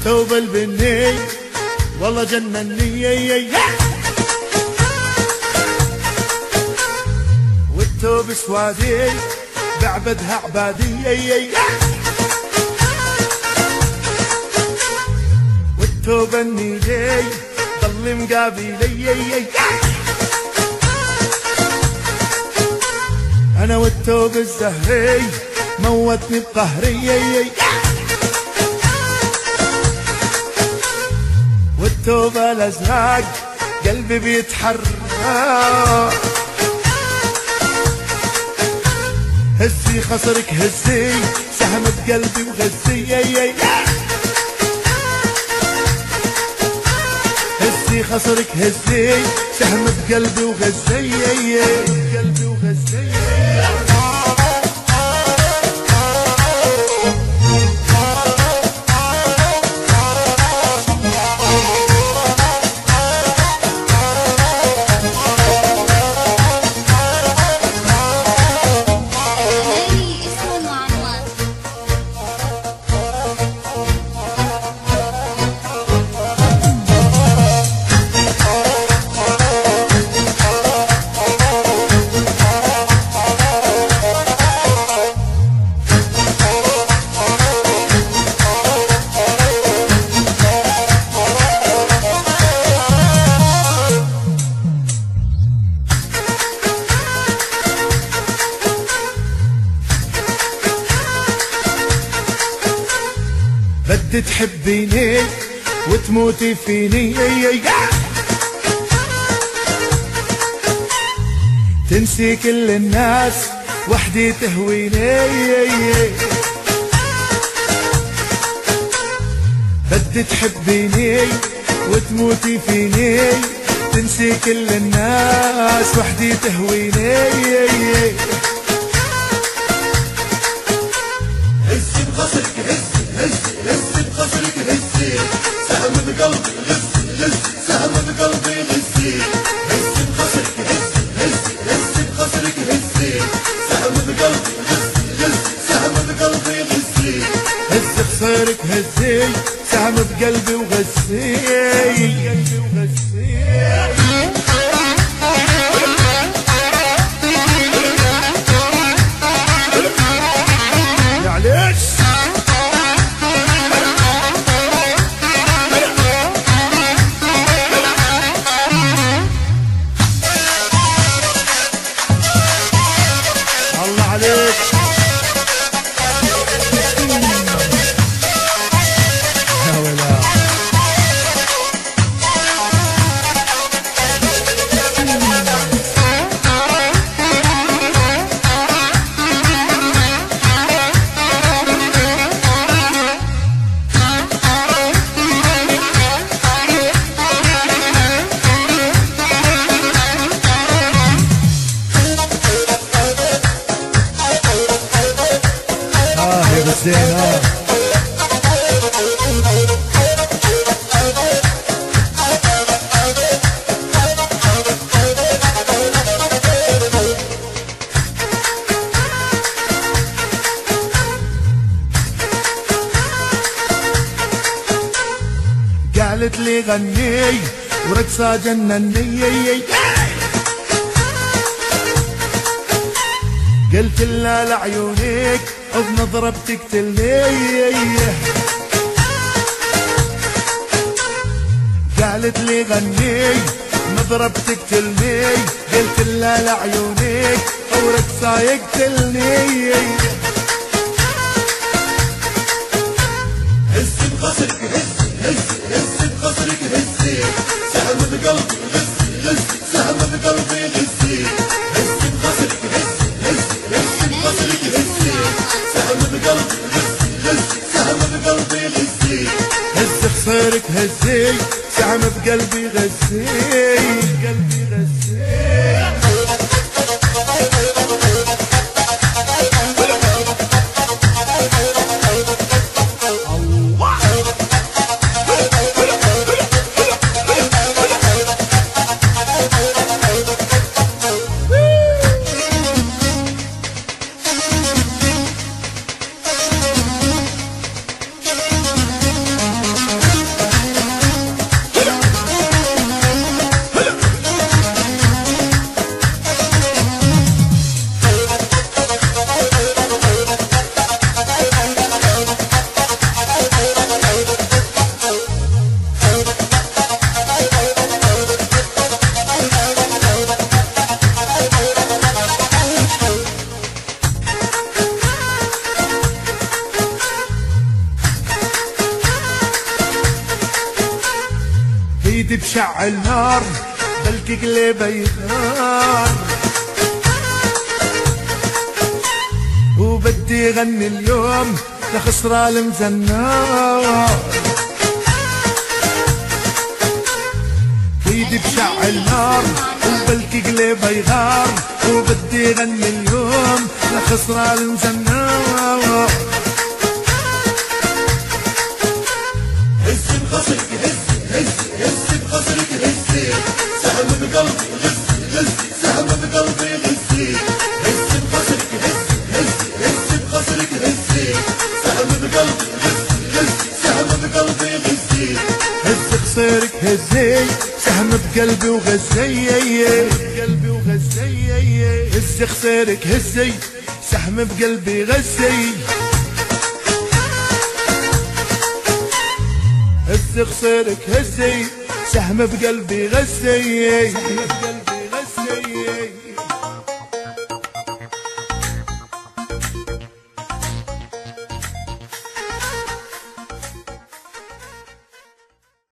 والثوب البني والله جنني، والثوب سوادي بعبدها عبادي، والثوب النيلي ضل مقابلي، انا والثوب الزهري موتني بقهري، والثوب الازرق قلبي بيتحرك، هزي خصرك هزي سهم بقلبي وغزي، هزي خصرك هزي سهم بقلبي وغزي، قلبي وغزي. بدي تحبيني وتموتي فيني، تنسي كل الناس وحدي تهويني، بدي تحبيني وتموتي فيني، تنسي كل الناس وحدي تهويني، هزي بخصرك هزي هزي هزي بخصرك هزي سهم بقلبي غزي غزي سهم بقلبي غزي، هزي بخصرك هزي هزي هزي بخصرك هزي سهم بقلبي غزي غزي سهم بقلبي غزي، هز خصرك هزي سهم بقلبي وغزي، قلبي وغزي. معلش الله عليك يا ولا يا بالزين قالت لي غني ورقصة جنني، قلت لها لعيونك بنظرة بتقتلني، قالت لي غني نظرة بتقتلني، قلت لها لعيونك ورقصة يقتلني، هزي بخصرك هزي هزي هزي بخصرك هزي سهم بقلبي غزي غزي سهم بقلبي غزي، هزي بخصرك هزي هزي هزي بخصرك هزي سهم بقلبي غزي غزي سهم بقلبي غزي، هز خصرك هزي سهم بقلبي غزي، قلبي غزي. ايدي بشعل نار بلكي قلبه يغار، وبدي غني اليوم لخسرة المزنار. ايدي بشعل نار وبلكي قلبه يغار، وبدي غني اليوم لخسرة المزنار. هز بخصرك هز هز هز بخصرك هزي، سهم بقلبي غزي غزي سهم بقلبي غزي. هز بخصرك هز هز هز بخصرك هزي، سهم بقلبي غزي غزي سهم بقلبي غزي. هز خصيرك هزي سهم بقلبي وغزي، بقلبي وغزي. هز خصيرك هزي سهم بقلبي غزي، هز خصيرك هزي سهم بقلبي غزي.